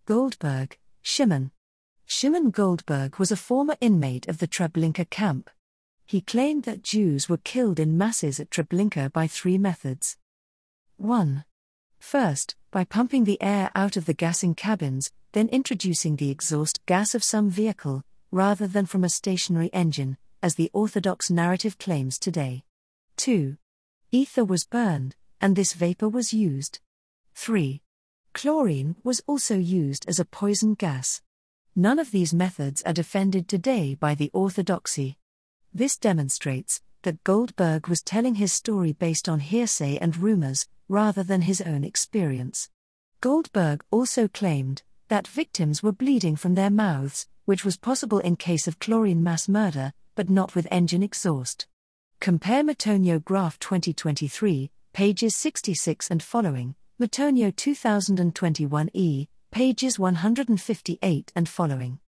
Goldberg, Shimon. Shimon Goldberg was a former inmate of the Treblinka camp. He claimed that Jews were killed in masses at Treblinka by 3 methods. 1. First, by pumping the air out of the gassing cabins, then introducing the exhaust gas of some vehicle, rather than from a stationary engine, as the Orthodox narrative claims today. 2. Ether was burned, and this vapor was used. 3. Chlorine was also used as a poison gas. None of these methods are defended today by the Orthodoxy. This demonstrates that Goldberg was telling his story based on hearsay and rumors, rather than his own experience. Goldberg also claimed that victims were bleeding from their mouths, which was possible in case of chlorine mass murder, but not with engine exhaust. Compare Matonio Graph 2023, pages 66 and following, Matonio 2021e, pages 158 and following.